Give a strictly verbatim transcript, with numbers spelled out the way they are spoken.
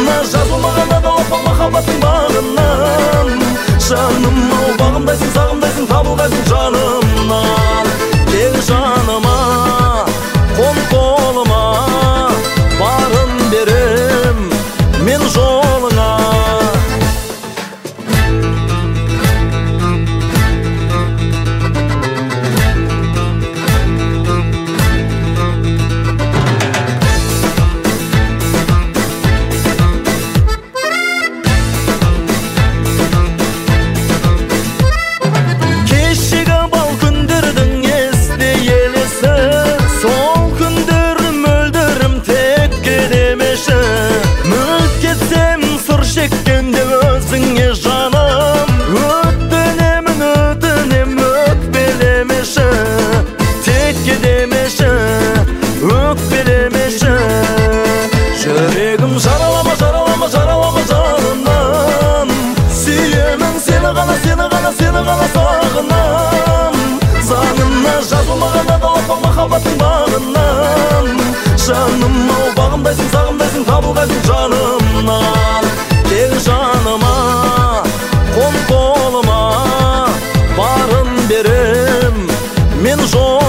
Жанымна жазылмаған адалатпақ махаббаттың бағынан. Жаным ау бағымдайсың, сағымдайсың, табылғайсың жанымнан. Кел жаныма, қон қолыма, барын берем мен жолыңа. Çekkende özüne canım, ötünemін ötünем ökpелемеші, текке демеші, ökпелемеші. Жүрегім жаралама, жаралама, жаралама жанымнан. Сүйемін сені ғана, сені ғана, сені ғана сағынам. Заңына жазылмаған адалатпақ махаббаттың бағынан. Жаным ау бағымдайсың, сағымдайсың, табылғайсың жанымнан. Кел жаныма, қон қолыма, барын берем мен жол